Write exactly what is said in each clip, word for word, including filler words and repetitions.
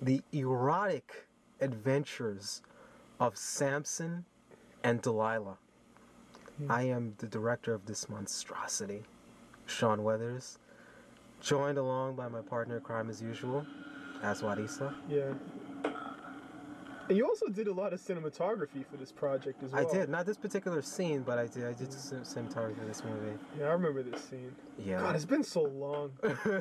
the erotic adventures of Samson and Delilah. Mm. I am the director of this monstrosity, Sean Weathers, joined along by my partner in crime as usual, Aswadisa. Yeah. And you also did a lot of cinematography for this project as well. I did, not this particular scene, but I did. I did mm. cinematography for this movie. Yeah, I remember this scene. Yeah. God, it's been so long.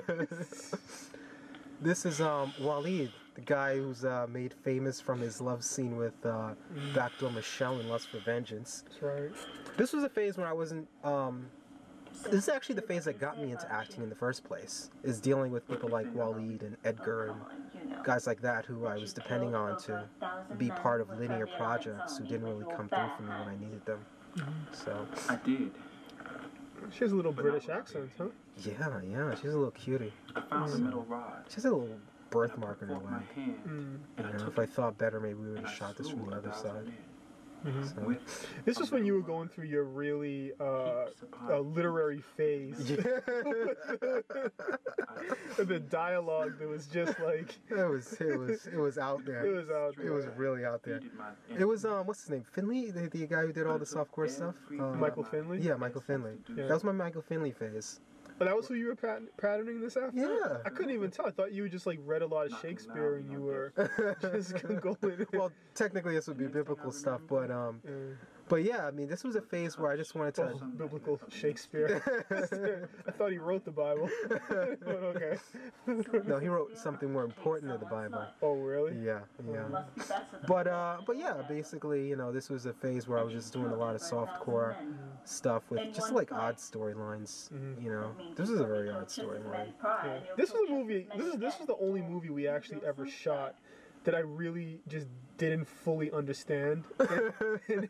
This is um, Waleed, the guy who's uh, made famous from his love scene with uh, mm. Backdoor Michelle in Lust for Vengeance. That's right. This was a phase when I wasn't... Um, this is actually the phase that got me into acting in the first place, is dealing with people like Waleed and Edgar and guys like that who I was depending on to be part of linear projects who didn't really come through for me when I needed them. Mm-hmm. So I did. She has a little British accent, huh? Yeah, yeah, she's a little cutie. I found the metal rod. She has a little birthmark in her leg. Mm. You know, if I thought better, maybe we would have shot this from the other side. Mm-hmm. So. This was when you were going through your really uh, uh, literary phase. Yeah. The dialogue that was just like it was it was it was out there. It was out there. It was really out there. It was um what's his name? Finley, the, the guy who did all the softcore stuff. Um, Michael Finley. Yeah, Michael Finley. Yeah. That was my Michael Finley phase. But that was who you were pat patterning this after? Yeah. I couldn't even tell. I thought you just like read a lot of Shakespeare and you were just going. Well, technically this would be biblical stuff, but um, yeah. but yeah, I mean this was a phase where I just wanted to. Oh, biblical Shakespeare. I thought he wrote the Bible. But okay. No, he wrote something more important than the Bible. Oh really? Yeah, yeah. But uh, but yeah, basically, you know, this was a phase where I was just doing a lot of softcore stuff with just like odd storylines, mm-hmm. you know. This is a very odd storyline. Yeah. This was a movie. This is this was the only movie we actually ever shot that I really just didn't fully understand, and, and,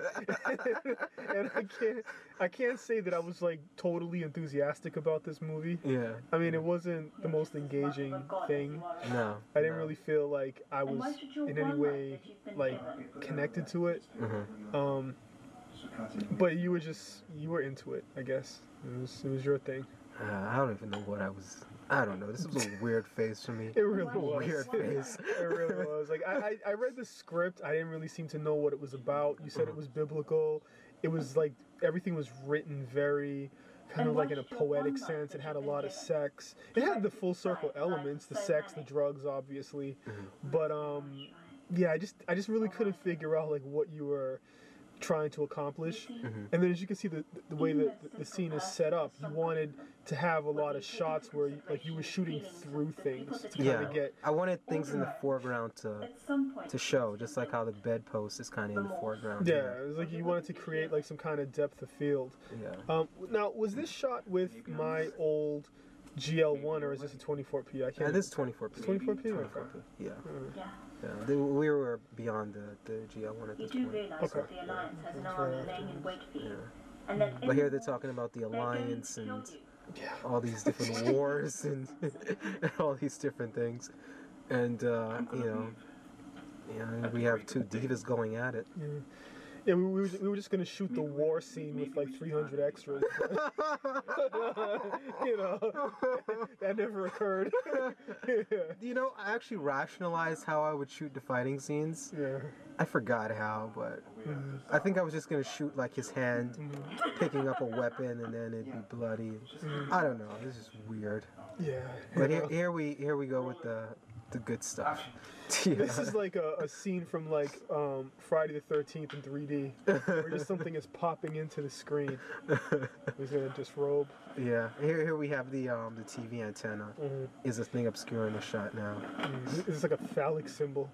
and I can't I can't say that I was like totally enthusiastic about this movie. Yeah. I mean, it wasn't the most engaging thing. No. I didn't no. really feel like I was in any way like connected to it. Mm-hmm. Um. But you were just you were into it, I guess. It was it was your thing. Uh, I don't even know what I was. I don't know. This was a weird phase for me. It really was. Weird phase. It really was. Like I, I, I read the script. I didn't really seem to know what it was about. You said it was biblical. It was like everything was written very kind of like in a poetic sense. It had a lot of sex. It had the full circle elements, the sex, the drugs, obviously. Mm-hmm. But um, yeah, I just I just really couldn't figure out like what you were trying to accomplish. Mm-hmm. And then as you can see the the way that the, the scene is set up, you wanted to have a lot of shots where you, like you were shooting through things to kind yeah. of get I wanted things in the foreground to to show, just like how the bedpost is kind of in the foreground. Yeah, here. It was like you wanted to create like some kind of depth of field. Yeah. Um, now was this shot with my old G L one or is this a twenty-four P? I can't. Yeah, this is twenty-four P. twenty-four P. twenty-four P. Okay. Yeah. Mm. Yeah. Yeah, they, we were beyond the, the G L one at you this do point. realise Okay. that the Alliance has an army laying in wait for you. Yeah. And that But here they're talking about the Alliance and Yeah. all these different wars and, and all these different things. And, uh, you know, yeah, we have two divas going at it. Yeah. Yeah, we, we, were, we were just gonna shoot the war scene with like three hundred extras. You know, that never occurred. Yeah. You know, I actually rationalized how I would shoot the fighting scenes. Yeah. I forgot how, but Mm-hmm. I think I was just gonna shoot like his hand mm-hmm. picking up a weapon and then it'd be bloody. Mm-hmm. I don't know. It's just weird. Yeah. But here, here we here we go with the the good stuff. Yeah. This is like a, a scene from like um, Friday the thirteenth in three D, where just something is popping into the screen. He's gonna disrobe. Yeah. Here here we have the um the T V antenna. Mm-hmm. Is a thing obscuring the shot now. Mm-hmm. It's like a phallic symbol.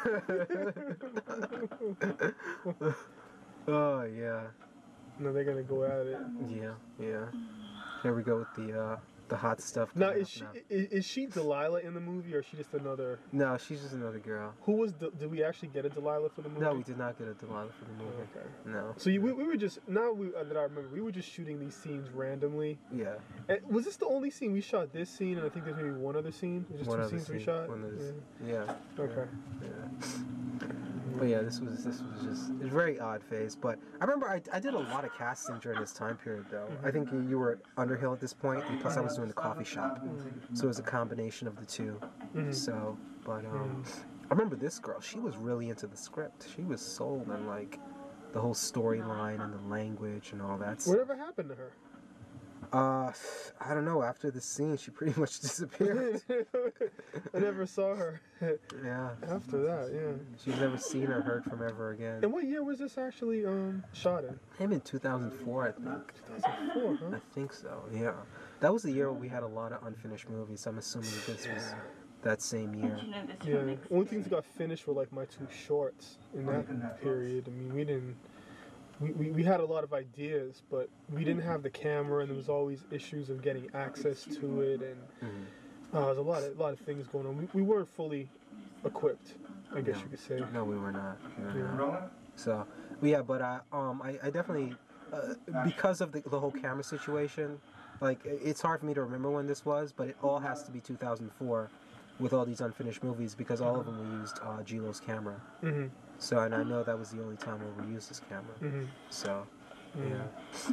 Oh yeah. No, they're gonna go at it. Yeah, yeah. Here we go with the uh the hot stuff. Now is she now. Is, is she Delilah in the movie or is she just another? No, she's just another girl. Who was the, did we actually get a Delilah for the movie? No, we did not get a Delilah for the movie. Okay. No. So you, we, we were just now we uh, that I remember we were just shooting these scenes randomly. Yeah. And was this the only scene we shot? This scene and I think there's maybe one other scene. There's just one two other scenes scene. we shot. One is, yeah. yeah. Okay. Yeah. But yeah, this was this was just a very odd phase. But I remember I, I did a lot of casting during this time period though. Mm-hmm. I think you, you were at Underhill at this point, and plus I was doing the coffee shop, mm-hmm. so it was a combination of the two. Mm-hmm. So But um, I remember this girl. She was really into the script. She was sold on like the whole storyline and the language and all that stuff. Whatever happened to her? Uh, I don't know. After the scene, she pretty much disappeared. I never saw her. Yeah. After that, yeah. She's never seen or heard from ever again. And what year was this actually um shot in? Maybe in two thousand four, I think. two thousand four, huh? I think so. Yeah. That was the year where we had a lot of unfinished movies. I'm assuming this was that same year. Yeah. Only things that got finished were like my two shorts in that period. I mean, we didn't. We, we, we had a lot of ideas, but we didn't have the camera, and there was always issues of getting access to it, and Mm-hmm. uh, there's a lot of a lot of things going on. We, we weren't fully equipped, I guess No. you could say. No, we were not. We were Yeah. not. So, but yeah, but I um I, I definitely uh, because of the, the whole camera situation, like it's hard for me to remember when this was, but it all has to be two thousand four with all these unfinished movies because all of them we used uh, Gilo's camera. Mm-hmm. So and I know that was the only time where we used this camera. Mm-hmm. So yeah.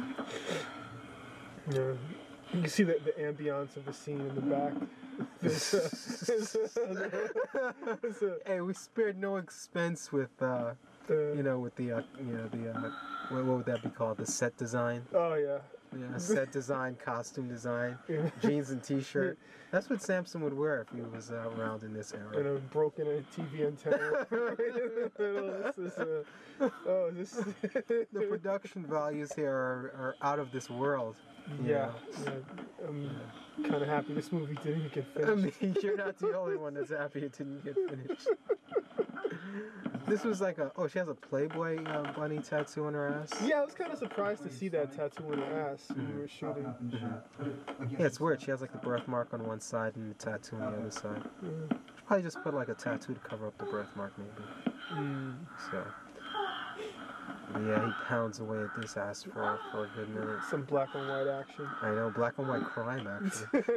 Yeah. You can see the, the ambiance of the scene in the back. There's, uh, there's, uh, there's, uh, Hey, we spared no expense with uh the- you know with the uh, you know the uh, what, what would that be called, the set design. Oh yeah. Yeah, set design, costume design, Yeah. jeans and t-shirt. That's what Samson would wear if he was uh, around in this And era. a broken a T V antenna right in the middle. This is, uh, oh, this. The production values here are, are out of this world. you Yeah, know. yeah. I'm kind of happy this movie didn't get I finished. mean, you're not the only one that's happy it didn't get finished. This was like a, oh, she has a Playboy uh, bunny tattoo on her ass. Yeah, I was kind of surprised to see that tattoo on her ass when we were shooting. Yeah, it's weird. She has like the birthmark on one side and the tattoo on the other side. Yeah. She probably just put like a tattoo to cover up the birthmark, maybe. Mm. So, but yeah, he pounds away at this ass for for a good minute. Some black and white action. I know, black and white crime, actually.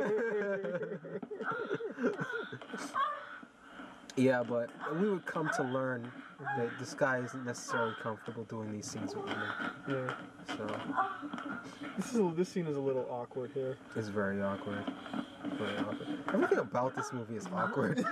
Yeah, but we would come to learn that this guy isn't necessarily comfortable doing these scenes with women. Yeah. So This is a, this scene is a little awkward here. it's very awkward. Very awkward. Everything about this movie is awkward.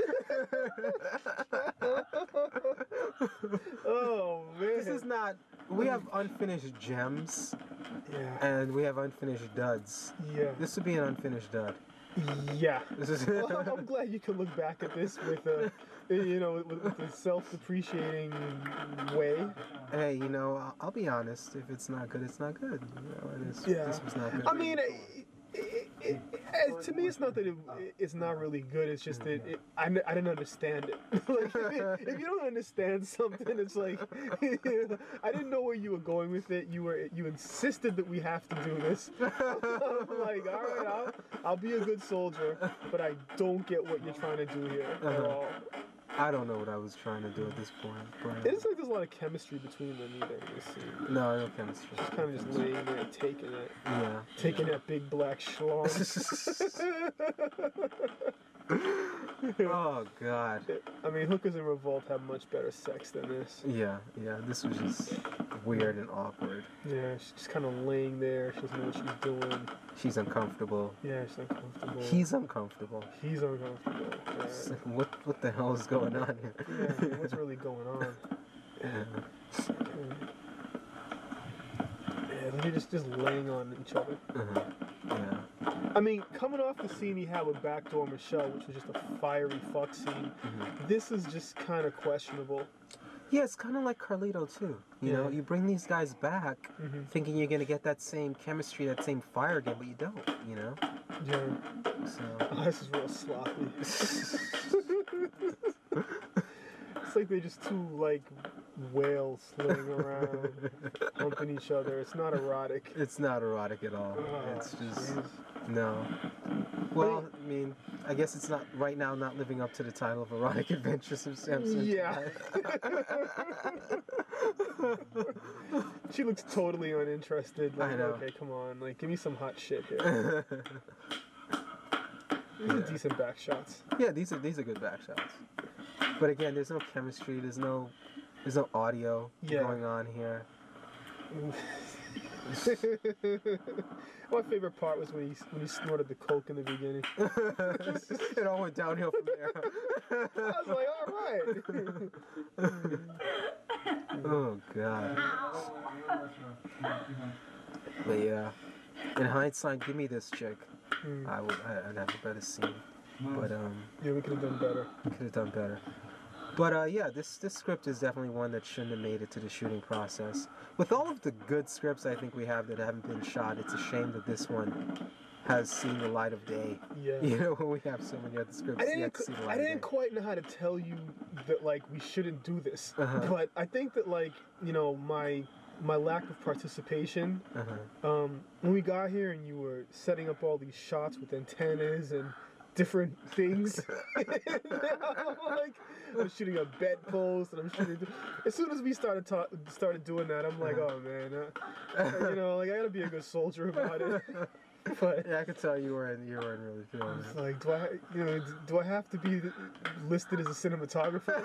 Oh man. This is not. We have unfinished gems Yeah. and we have unfinished duds. Yeah. This would be an unfinished dud. Yeah. This is. Well, I'm, I'm glad you can look back at this with a, you know, with, with a self-depreciating way. Hey, you know, I'll, I'll be honest. If it's not good, it's not good. You know, and this, Yeah. this was not good. I mean, it, it, it, it, to me, it's not that it, it's not really good. It's just that it, I, n- I didn't understand it. Like, if, if you don't understand something, it's like I didn't know where you were going with it. You were you insisted that we have to do this. I'm like, all right, I'll, I'll be a good soldier, but I don't get what you're trying to do here at Uh-huh. all. I don't know what I was trying to do at this point. But It is like there's a lot of chemistry between them either in this scene. no, no chemistry. Just kind of just laying there, taking it, Yeah. taking that big black schlong. Oh God. I mean, hookers in revolt have much better sex than this. Yeah, yeah. This was just weird and awkward. Yeah, she's just kind of laying there. She doesn't know what she's doing. She's uncomfortable. Yeah, she's uncomfortable. He's uncomfortable. He's uncomfortable. It's Yeah, like, what what the hell is going on here? yeah I mean, what's really going on? Yeah. Yeah, they're just just laying on each other. Uh-huh. Yeah. I mean, coming off the scene he had with Backdoor Michelle, which was just a fiery fuck scene, Mhm. this is just kind of questionable. Yeah, it's kind of like Carlito too. You know, Yeah. you bring these guys back Mhm. thinking you're gonna get that same chemistry, that same fire again, but you don't. You know. Yeah, So. oh, this is real sloppy. It's like they're just two like whales swimming around, humping each other. It's not erotic. It's not erotic at all. Oh, It's just jeez. no. Well, I mean, I guess it's not right now. Not living up to the title of Erotic Adventures of Samson. Yeah. She looks totally uninterested. Like, I know. okay, come on, like, give me some hot shit here. These are Yeah. decent back shots. Yeah, these are these are good back shots. But again, there's no chemistry. There's no there's no audio Yeah. going on here. My favorite part was when he when he snorted the coke in the beginning. It all went downhill from there. I was like, all right. Oh god. But yeah, in hindsight, give me this chick. Mm. I would. I- I'd have a better scene. But um, Yeah, we could have done better. could have done better. But uh, yeah, this this script is definitely one that shouldn't have made it to the shooting process. With all of the good scripts I think we have that haven't been shot, it's a shame that this one has seen the light of day. Yeah. You know, when we have so many other scripts I yet didn't. to see the I light of didn't day. quite know how to tell you that like we shouldn't do this, Uh-huh. but I think that like you know my my lack of participation. Uh-huh. Um, when we got here and you were setting up all these shots with antennas and different things, I'm like I'm shooting a bedpost and I'm shooting. As soon as we started ta- started doing that, I'm like, oh man, uh, you know, like I gotta be a good soldier about it. But Yeah, I could tell you weren't you weren't really feeling it's it. like, do I, you know, do I have to be listed as a cinematographer?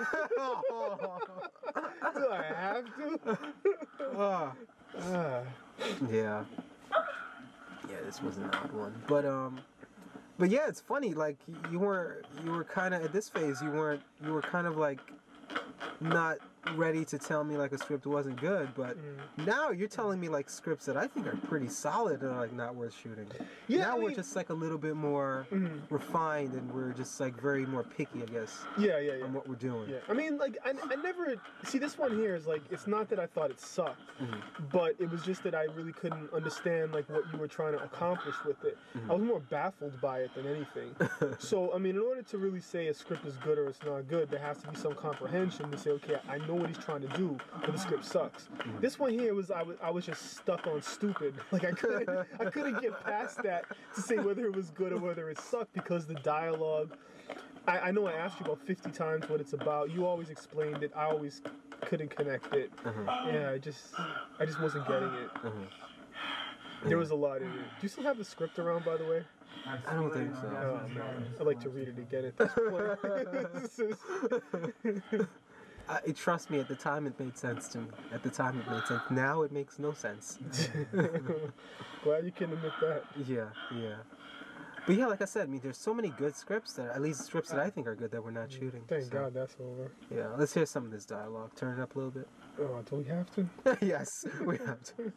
Do I have to? Ah. Ah. Yeah. Yeah, this was an odd one. But um but yeah, it's funny, like y- you were you were kinda at this phase you weren't you were kind of like not ready to tell me like a script wasn't good, but Mm. now you're telling me like scripts that I think are pretty solid and are like not worth shooting. Yeah, now I we're mean- just like a little bit more Mhm. refined and we're just like very more picky, I guess, Yeah, yeah, yeah. on what we're doing. Yeah, I mean, like, I, I never see this one here is like it's not that I thought it sucked, Mhm. but it was just that I really couldn't understand like what you were trying to accomplish with it. Mhm. I was more baffled by it than anything. So, I mean, in order to really say a script is good or it's not good, there has to be some comprehension to say, okay, I know what he's trying to do, but the script sucks. This one here was I was I was just stuck on stupid. Like I couldn't I couldn't get past that to say whether it was good or whether it sucked because the dialogue. I, I know I asked you about fifty times what it's about. You always explained it. I always couldn't connect it. Uh-huh. Yeah, I just I just wasn't getting it. Uh-huh. There was a lot in it. Do you still have the script around, by the way? I don't think so. Oh man, I'd like to read it again at this point. Uh, it, trust me, at the time it made sense to me. At the time it made sense. Now it makes no sense. Glad you can admit that. Yeah, yeah. But yeah, like I said, I mean, there's so many good scripts that, at least scripts that I think are good that we're not shooting. Thank so, God that's over. Yeah, let's hear some of this dialogue. Turn it up a little bit. Oh, do we have to? Yes, we have to.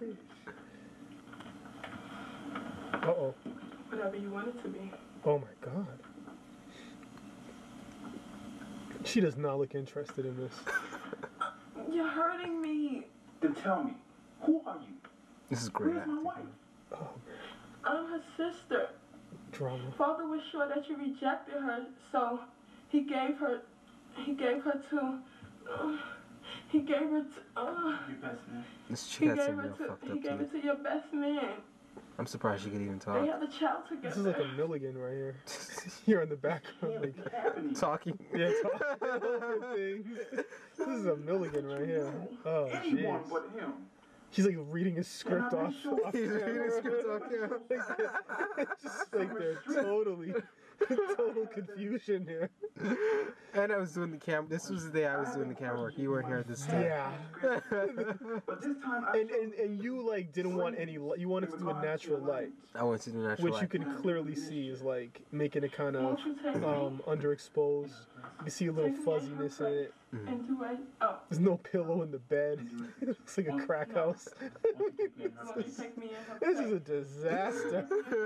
Uh oh. Whatever you want it to be. Oh my God. She does not look interested in this. You're hurting me. Then tell me, who are you? This is great Where's my acting. wife? Oh, I'm her sister. drama. Father was sure that you rejected her, so he gave her, he gave her to, uh, he gave her to, uh, Your best man. This chick he had gave some her real to, fucked he up gave teeth. it to your best man. I'm surprised she could even They talk. had a child together. This is like a Milligan right here. Here in the background. Like, What's happening? Talking. yeah, talking over things. This is a Milligan right here. Oh, Anyone jeez. but him. She's like reading his script And I'm off. sure off He's reading camera. his script off camera. Like, it's just like they're totally, total confusion here. And I was doing the camera. This was the day I was doing the camera work. You weren't here this day. Yeah. But this time I And, and and you like didn't want any li- you wanted to do a natural light, I went to do natural which you light. can clearly see is like making it kind of Won't you take me um underexposed. You can see a little fuzziness in it. and do it? Oh, There's no pillow in the bed. It looks like a crack house. won't you take me in her This is place? a disaster.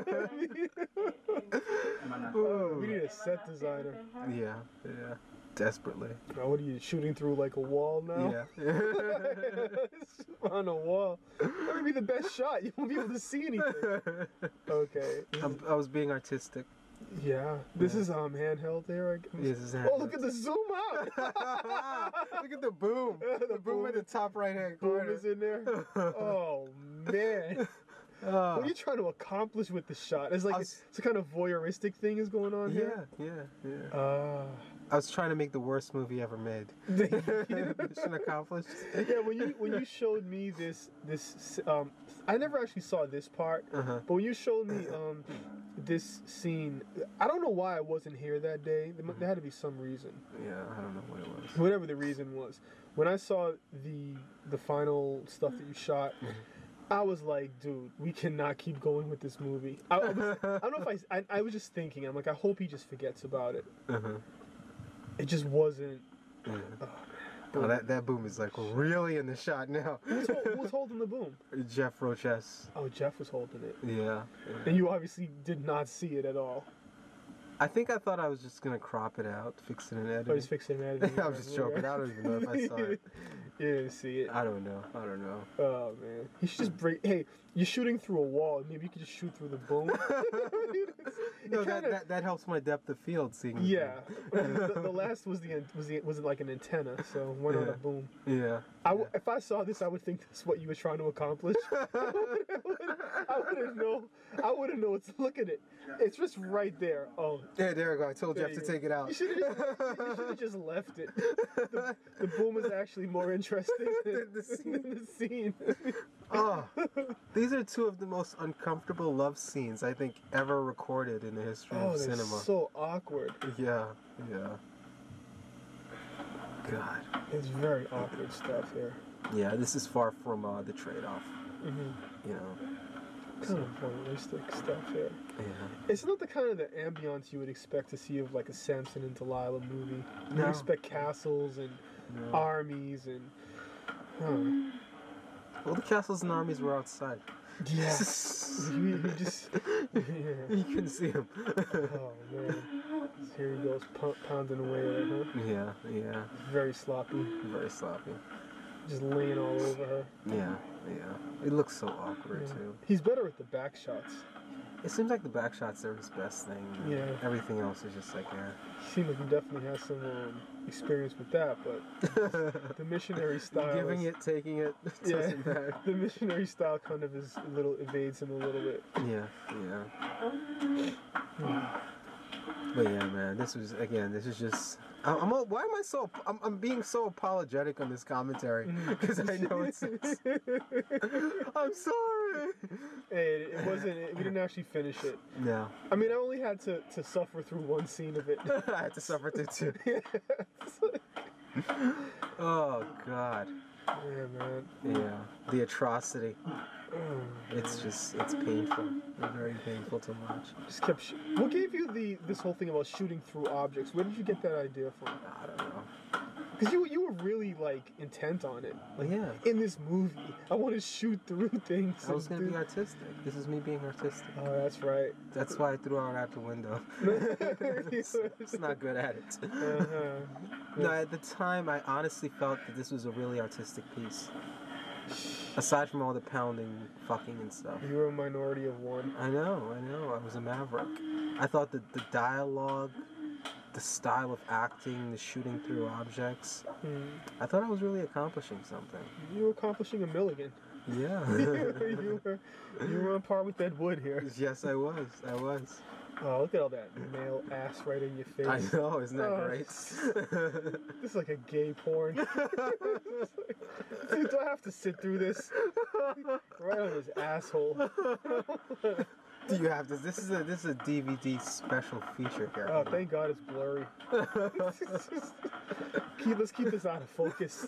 am I not? Oh, we need a set designer. Yeah, yeah. Desperately. Now, what are you shooting through like a wall now? Yeah. On a wall. That would be the best shot. You won't be able to see anything. Okay. This I'm, is- I was being artistic. yeah. This Yeah. is um handheld there. I guess. This is Oh, look at the zoom out. Look at the boom. The The boom boom. at the top right hand Boom corner. is in there. Oh man. Ah. What are you trying to accomplish with the shot? It's like I was- it's a kind of voyeuristic thing is going on yeah, here. yeah, yeah. Ah. I was trying to make the worst movie ever made. Mission accomplished. Yeah, when you when you showed me this this um I never actually saw this part, Uh-huh. but when you showed me um this scene, I don't know why I wasn't here that day. There, mu- there had to be some reason. Yeah, I don't know what it was. Whatever the reason was. When I saw the the final stuff that you shot, I was like, dude, we cannot keep going with this movie. I, I, was, I don't know if I, I, I was just thinking, I'm like, I hope he just forgets about it. Uh-huh. It just wasn't. Yeah. Oh, Oh, that, that boom is like really in the shot now. who's, hol- who's holding the boom? Jeff Roches. Oh, Jeff was holding it. Yeah. yeah. And you obviously did not see it at all. I think I thought I was just gonna crop it out, fix it in editing. I was fixing it. I was just joking. I don't even know if I saw it. You didn't see it. I don't know. I don't know. Oh man, you should just break. Hey, you're shooting through a wall. Maybe you could just shoot through the boom. No, It that, kinda- that that helps my depth of field seeing. the Yeah, boom. the, the last was the was the was like an antenna, so why not Yeah. a boom? Yeah. I w- if I saw this, I would think that's what you were trying to accomplish. I wouldn't know. I wouldn't know. It's look at it. It's just right there. Oh, Yeah, there we go. I told there Jeff you to go. take it out. You should have just, you should've just left it. The, the boom is actually more interesting than The scene. than the scene. Oh, these are two of the most uncomfortable love scenes I think ever recorded in the history Oh, of they're cinema. so awkward. Yeah, yeah. God. It's very awkward stuff here. Yeah, this is far from uh, the trade-off. Mm-hmm. You know. Kind of voyeuristic stuff here. Yeah. It's not the kind of the ambiance you would expect to see of like a Samson and Delilah movie. You No. expect castles and No. armies and. Huh. Well, the castles and armies were outside. Yeah. you, you just. Yeah. You couldn't see them. Oh man. Here he goes, pou- pounding away at her. Yeah, yeah. Very sloppy. Very sloppy. Just laying all over her. Yeah, yeah. It looks so awkward Yeah. too. He's better with the back shots. It seems like the back shots are his best thing. Yeah. Everything else is just like, Seems like he definitely has some um, experience with that, but yeah. the missionary style. Giving is, it, taking it, Yeah. doesn't matter. The missionary style kind of is a little evades him a little bit. Yeah, yeah. But yeah, man, this was again. This is just. I'm. I'm all, why am I so? I'm, I'm being so apologetic on this commentary because I know it's. I'm sorry. Hey, it wasn't. It, we didn't actually finish it. No, I mean, I only had to, to suffer through one scene of it. I had to suffer through too. It's like- Oh God. yeah, man. Yeah, the atrocity. Oh, It's just. It's painful. Very painful to watch. just kept. Sh- what gave you the this whole thing about shooting through objects? Where did you get that idea from? I don't know. Because you you were really like intent on it. But yeah, In this movie, I want to shoot through things. I was and gonna be do- artistic. This is me being artistic. Oh, that's right. That's why I threw it out the window. it's, it's not good at it. Uh-huh. No, at the time, I honestly felt that this was a really artistic piece. Aside from all the pounding, fucking, and stuff. You were a minority of one. I know, I know. I was a maverick. I thought that the dialogue, the style of acting, the shooting through objects, Hmm. I thought I was really accomplishing something. You were accomplishing a milligan. Yeah. you were you were on par with Ed Wood here. Yes, I was. I was. Oh, look at all that male ass right in your face. I know, isn't that Oh, great? This is like a gay porn. Dude, do I have to sit through this? Right on his asshole. Do you have this? This is a this is a D V D special feature here. Oh, thank God it's blurry. keep, let's keep this out of focus.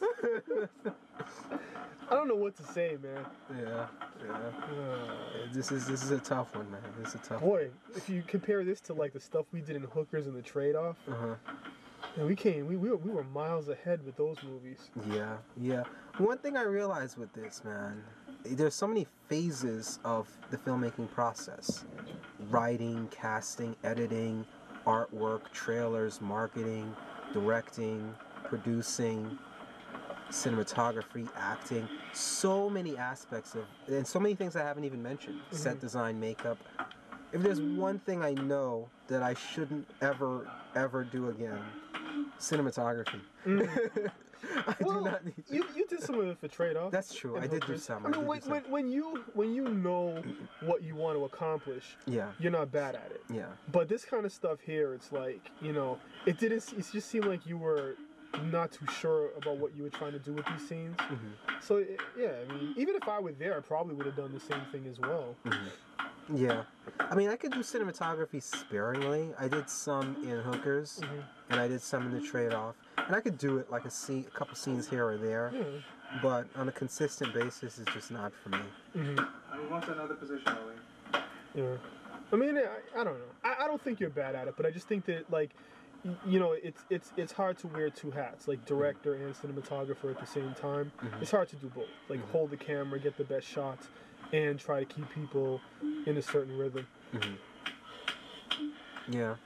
I don't know what to say, man. Yeah, yeah. Uh, This is this is a tough one, man. This is a tough. boy, if you compare this to like the stuff we did in Hookers and the Trade-Off, Uh huh. and we came, we, we, were, we were miles ahead with those movies. Yeah, yeah. One thing I realized with this, man, there's so many phases of the filmmaking process: writing, casting, editing, artwork, trailers, marketing, directing, producing, cinematography, acting. So many aspects of, and so many things I haven't even mentioned: set design, makeup. If there's one thing I know that I shouldn't ever, ever do again, cinematography. I Well, do not need. You, you did some of it for Trade-Off. That's true. and I did do Hookers. some. I I mean, did when, do some. when, when you when you know what you want to accomplish, Yeah, you're not bad at it. yeah, But this kind of stuff here, it's like, you know, it didn't. It just seemed like you were not too sure about what you were trying to do with these scenes. Mhm. So it, yeah, I mean, even if I were there, I probably would have done the same thing as well. Mhm. Yeah. I mean, I could do cinematography sparingly. I did some in Hookers, Mhm. and I did some in The Trade-Off. And I could do it like a scene, a couple scenes here or there, Yeah. but on a consistent basis, it's just not for me. Mhm. I move on to another position, Ollie. Yeah. I mean, I, I don't know. I, I don't think you're bad at it, but I just think that like, y- you know, it's it's it's hard to wear two hats, like director and cinematographer at the same time. Mhm. It's hard to do both. Like Mhm. hold the camera, get the best shots, and try to keep people in a certain rhythm. hmm Yeah.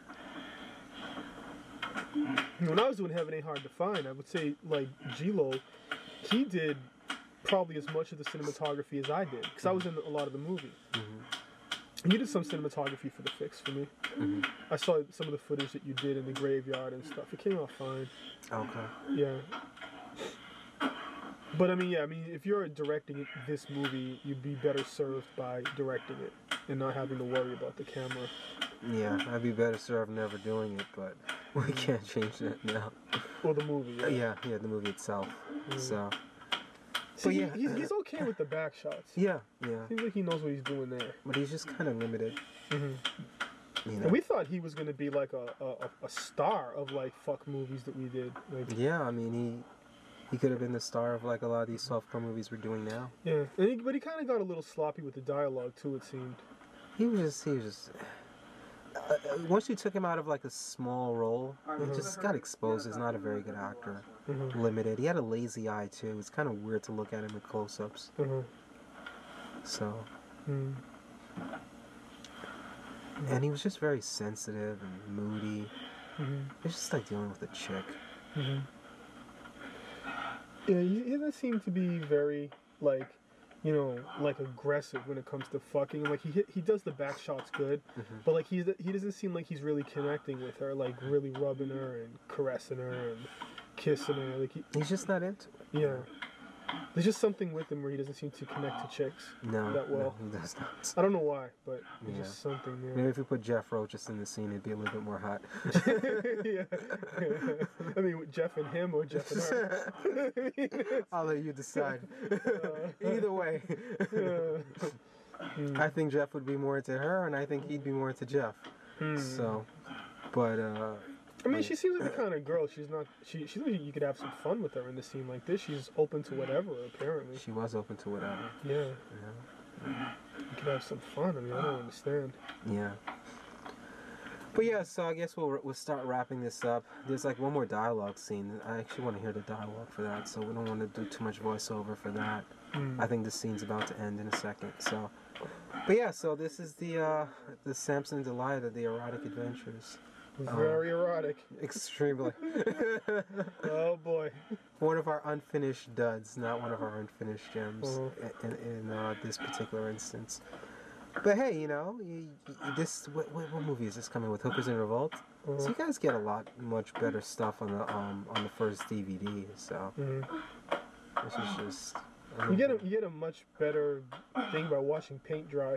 When I was doing Heaven Ain't Hard to Find, I would say like G-Lo, he did probably as much of the cinematography as I did, because I was in a lot of the movie. hmm You did some cinematography for the fix for me. hmm I saw some of the footage that you did in the graveyard and stuff. It came out fine. Okay. Yeah. But I mean, yeah, I mean, if you're directing it, this movie, you'd be better served by directing it and not having to worry about the camera. Yeah, I'd be better served never doing it, but we can't change that now. Or the movie. Uh, Yeah, yeah, the movie itself. Mm. So, See, but he- yeah. he's, he's okay with the back shots. yeah, yeah. Seems like he knows what he's doing there. But he's just kind of limited, hmm you know. And we thought he was going to be like a, a, a- a star of like fuck movies that we did. Like, Yeah, I mean, he he could have been the star of like a lot of these softcore movies we're doing now. yeah. And he, but he kind of got a little sloppy with the dialogue too, it seemed. He was just, he was just. Uh, uh, once you took him out of like a small role, he Mhm. just got exposed as not a very good actor. hmm Limited. He had a lazy eye too. It's kind of weird to look at him in close-ups. hmm So, Mm. and he was just very sensitive and moody. hmm It's just like dealing with a chick. hmm Yeah, he, he doesn't seem to be very like, you know, like aggressive when it comes to fucking. Like he hit, he does the back shots good, Mhm. but like he's he doesn't seem like he's really connecting with her, like really rubbing her and caressing her and kissing her. Like he, He's just not into it. yeah, there's just something with him where he doesn't seem to connect to chicks No, that well. no, he does not. I don't know why, but there's Yeah. just something there. Maybe if we put Jeff Roaches in the scene, it'd be a little bit more hot. yeah. I mean, with Jeff and him or Jeff and her. I mean, it's- I'll let you decide. Uh, Either way. uh, mm, I think Jeff would be more into her, and I think he'd be more into Jeff. mm. So, but, uh, I mean, she seems like the kind of girl. She's not. She. She like you could have some fun with her in the scene like this. She's open to whatever. Apparently. she was open to whatever. Yeah. Yeah. You could have some fun. I mean, I don't understand. Yeah. But yeah, so I guess we'll we'll start wrapping this up. There's like one more dialogue scene. I actually want to hear the dialogue for that, so we don't want to do too much voiceover for that. Mm. I think the scene's about to end in a second. So, but yeah, so this is the uh, the Samson and Delilah, the erotic adventures. Very erotic. Extremely. Oh boy. One of our unfinished duds, not one of our unfinished gems Uh-huh. in, in uh, this particular instance. But hey, you know, you, you, this what, what, what movie is this coming with? Hookers and Revolt. So Uh, you guys get a lot much better stuff on the um on the first D V D. So mm. this is just. I You don't get a know. you get a much better thing by watching paint dry.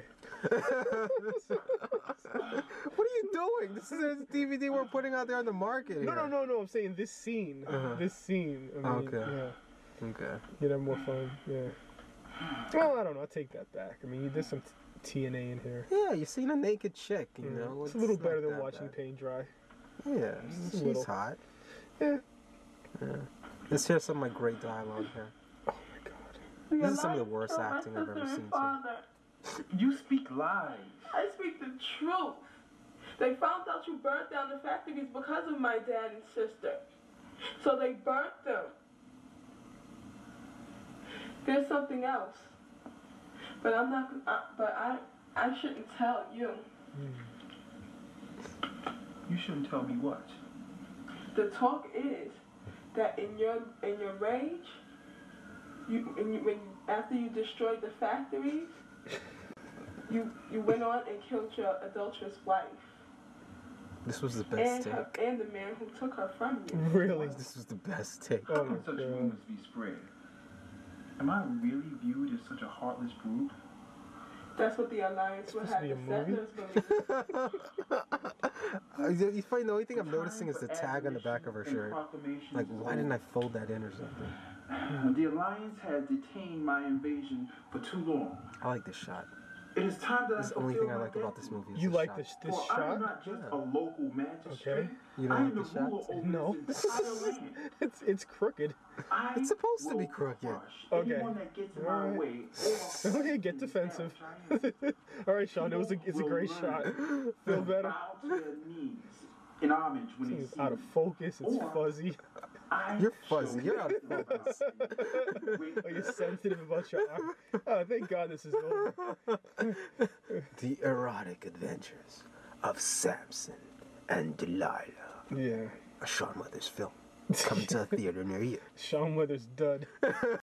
What are you doing? This is a D V D we're putting out there on the market. No, here. no, no, no. I'm saying this scene. Uh-huh. This scene. I mean, Okay. Yeah. Okay. You'd have more fun. Yeah. Well, I don't know. I'll take that back. I mean, there's some T N A in here. Yeah, you seen a naked chick, you Mm. know. It's a little not better than that watching bad. paint dry. Yeah, Just a she's little. hot. Yeah. Yeah. Let's hear some of my great dialogue here. Oh my god. This is some of the worst acting I've ever seen, too. Father. You speak lies. I speak the truth. They found out you burnt down the factories because of my dad and sister. So they burnt them. There's something else. But I'm not, uh, but I, I shouldn't tell you. You shouldn't tell me what. The talk is that in your, in your rage, you, when you, when, after you destroyed the factories, you, you went on and killed your adulterous wife. This was the And, best her, take. and the man who took her from you. Really? This was the best take. Oh How my can such god. rumors be spread? Am I really viewed as such a heartless brute? That's what the Alliance would Supposed to have be the a movie? settlers believe. Uh, you find the only thing I'm noticing is the tag on the back of her shirt. Like, why didn't I fold that in or something? The Alliance has detained my invasion for too long. I like this shot. It is time that That's I the only fulfill thing I my like about this destiny. movie. Is You the like shot. this this For I am shot? not just Yeah. a local magistrate. Okay. You don't I like am the the ruler shots? over No. this entire land. It's it's crooked. I It's supposed to be will crooked. crush Okay. anyone that gets in my Alright. way. or Okay, get defensive. giants. All right, Sean. It was a it's a Will great learn shot. to Feel better? bow to their knees in homage when they It's see out of me. focus. It's Or- fuzzy. I You're fuzzy. show You're out of them focus. Oh, you're sensitive about your arm. Oh, thank God this is over. The erotic adventures of Samson and Delilah. Yeah. A Sean Weathers film. Coming to a theater near you. Sean Weathers dud.